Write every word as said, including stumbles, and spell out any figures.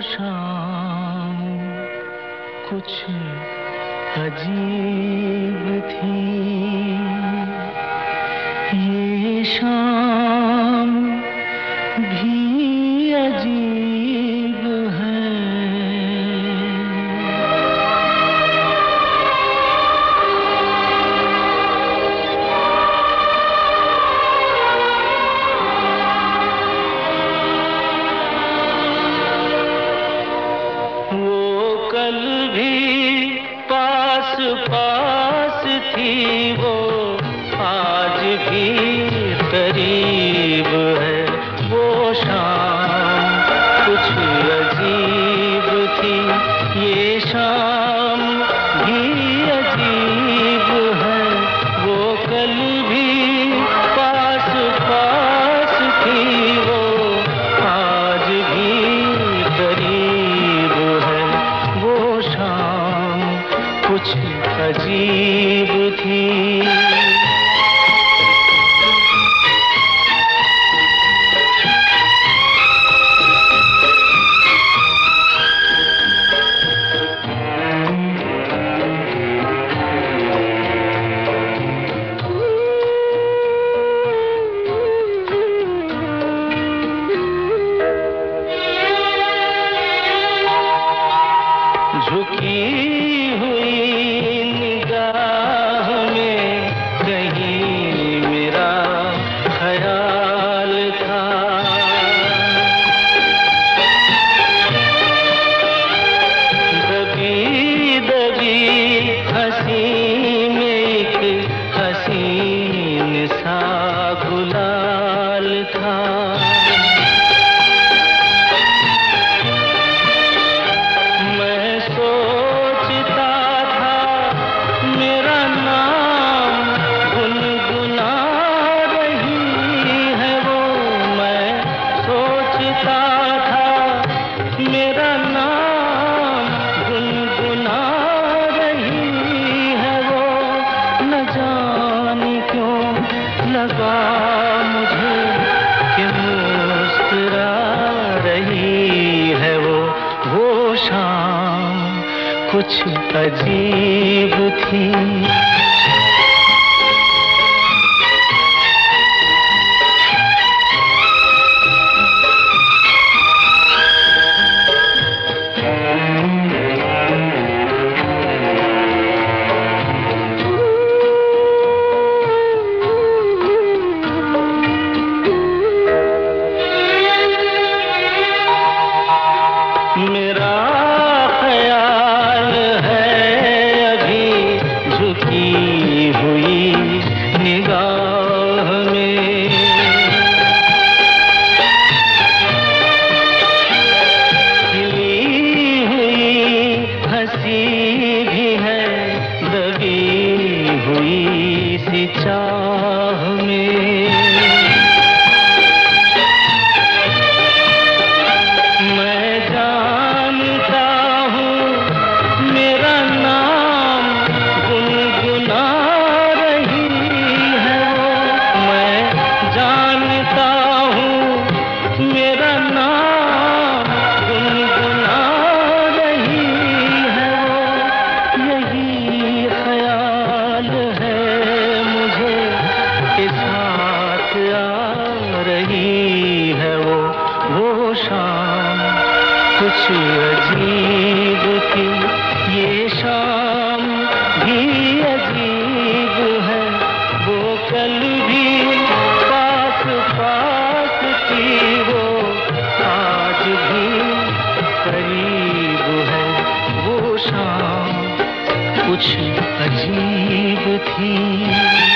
शाम कुछ अजीब थी, ये शाम भी अजीब है। वो कल भी पास पास थी, वो आज भी करीब है। वो शाम कुछ अजीब थी, ये शाम भी अजीब है। वो कल भी पास पास थी, वो आज भी करीब है। वो शाम कुछ अजीब थी। झुकी हुई निगाह में कहीं मेरा ख्याल था। दबी दबी हंसी में एक हसीन सा गुलाल था। मेरा नाम गुनगुना रही है वो, न जाने क्यों लगा मुझे कि मुस्कुरा रही है वो। वो शाम कुछ अजीब थी। मेरा ख्याल है अभी झुकी हुई निगाह में, खिली हुई हंसी भी है दबी हुई सी चाह में। मेरा नाम गुनगुना रही है वो, यही ख्याल है मुझे कि साथ आ रही है वो। वो शाम कुछ अजीब थी, ये शाम भी अजीब है। वो कल भी पास पास थी, वो आज भी करीब है। वो शाम कुछ अजीब थी।